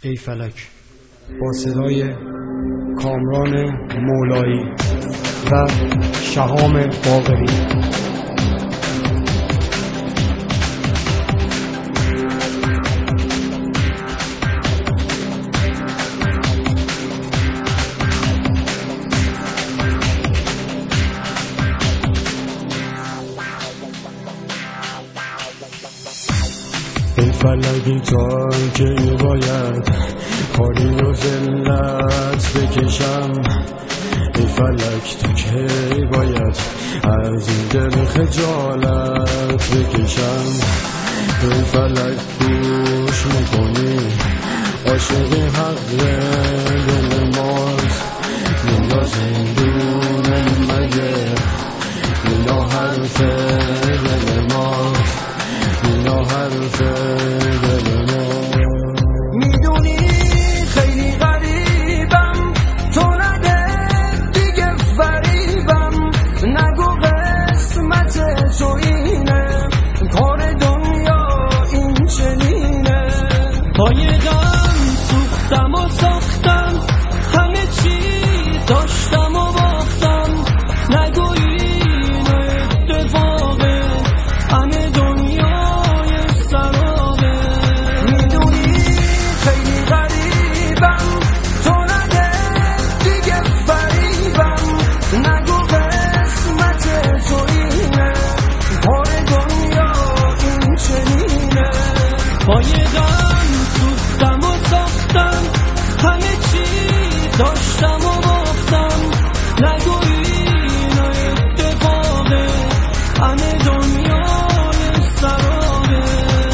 ای فلک با صدای کامران مولایی و شهام باقری. ای فلکی تا که باید خالی و ذلت بکشم، ای فلک تو که باید از این دل خجالت بکشم. ای فلک گوش میکنی عاشق حق دل ماست، اینا زندونه مگه اینا حرف دل ماست، اینا حرف دل ماست. میدونی خیلی غریبم، تو نده دیگه فریبم، نگو قسمت تو اینه، کار دنیا این چنینه. پای غم سوختم و ساختم، همه چی داشتم و باختم، نگو این اتفاقه، همه دنیای سرابه. میدونی خیلی غریبم، تو نده دیگه فریبم، نگو قسمت تو اینه، کار دنیا این چنینه. پای غم سوختم و ساختم، همه چی داشتم و باختم، نگو این اتفاقه، همه دنیای سرابه.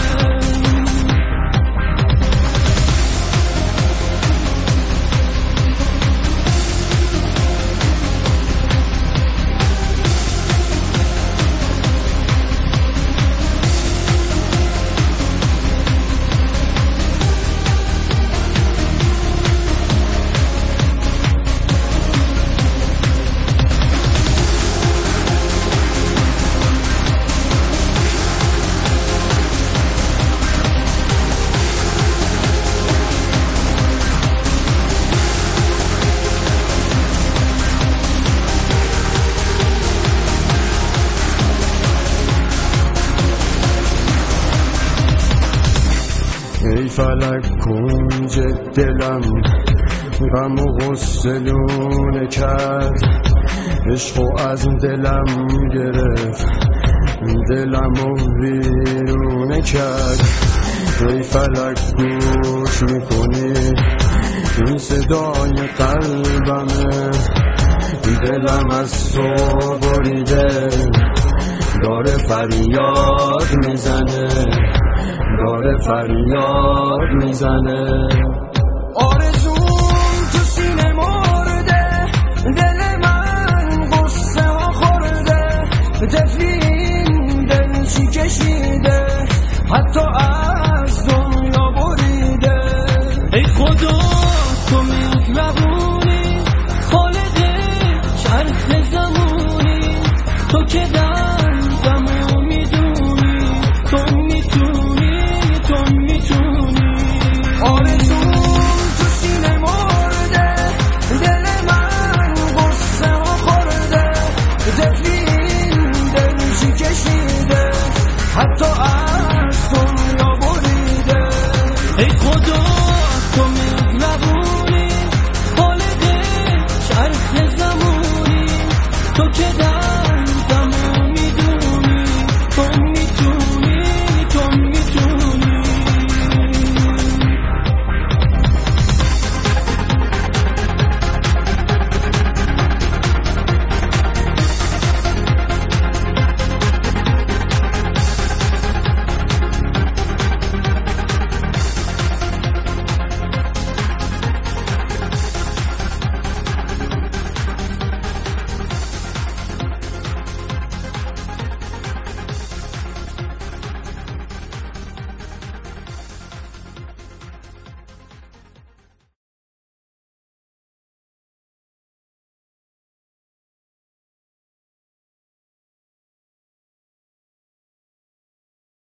ای فلک کنج دلم غم و غصه لونه کرد، عشقو از دلم گرفت دلم و ویرونه کرد. ای فلک گوش میکنی این صدای قلبمه، دلم از تو بریده داره فریاد میزنه، داره فریاد میزنه. آرزوم تو سینه مرده، دل من غصه ها خورده، طفلین دل چی کشیده، حتی از دنیا بریده. ای خدا تو مهربونی، خالق چرخ زمونی، تو که